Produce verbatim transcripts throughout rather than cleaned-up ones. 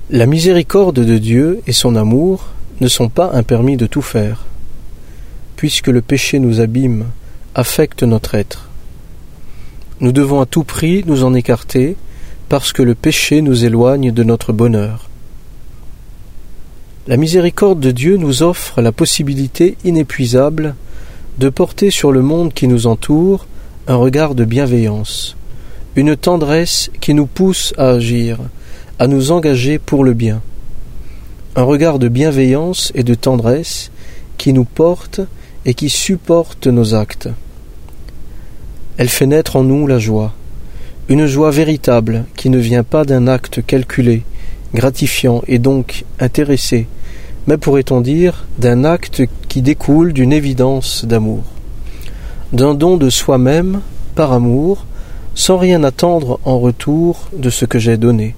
La miséricorde de Dieu et son amour ne sont pas un permis de tout faire, puisque le péché nous abîme, affecte notre être. Nous devons à tout prix nous en écarter, parce que le péché nous éloigne de notre bonheur. La miséricorde de Dieu nous offre la possibilité inépuisable de porter sur le monde qui nous entoure un regard de bienveillance, une tendresse qui nous pousse à agir, à nous engager pour le bien. Un regard de bienveillance et de tendresse qui nous porte et qui supporte nos actes. Elle fait naître en nous la joie, une joie véritable qui ne vient pas d'un acte calculé, gratifiant et donc intéressé, mais pourrait-on dire d'un acte qui découle d'une évidence d'amour, d'un don de soi-même par amour, sans rien attendre en retour de ce que j'ai donné.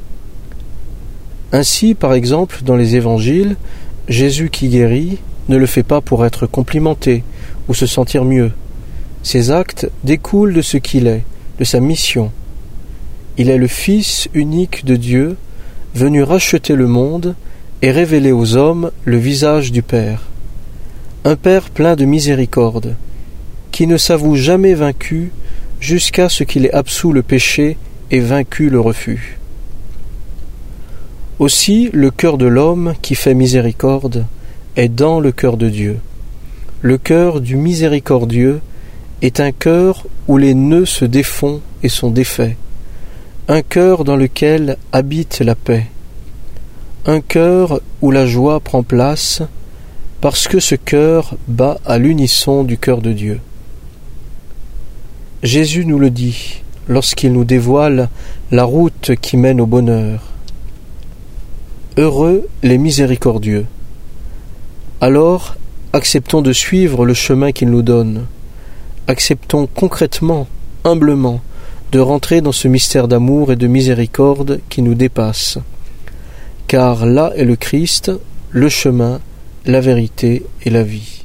Ainsi, par exemple, dans les évangiles, Jésus qui guérit ne le fait pas pour être complimenté ou se sentir mieux. Ses actes découlent de ce qu'il est, de sa mission. Il est le Fils unique de Dieu, venu racheter le monde et révéler aux hommes le visage du Père. Un Père plein de miséricorde, qui ne s'avoue jamais vaincu jusqu'à ce qu'il ait absous le péché et vaincu le refus. Aussi, le cœur de l'homme qui fait miséricorde est dans le cœur de Dieu. Le cœur du miséricordieux est un cœur où les nœuds se défont et sont défaits, un cœur dans lequel habite la paix, un cœur où la joie prend place, parce que ce cœur bat à l'unisson du cœur de Dieu. Jésus nous le dit lorsqu'il nous dévoile la route qui mène au bonheur. Heureux les miséricordieux. Alors, acceptons de suivre le chemin qu'il nous donne. Acceptons concrètement, humblement, de rentrer dans ce mystère d'amour et de miséricorde qui nous dépasse. Car là est le Christ, le chemin, la vérité et la vie.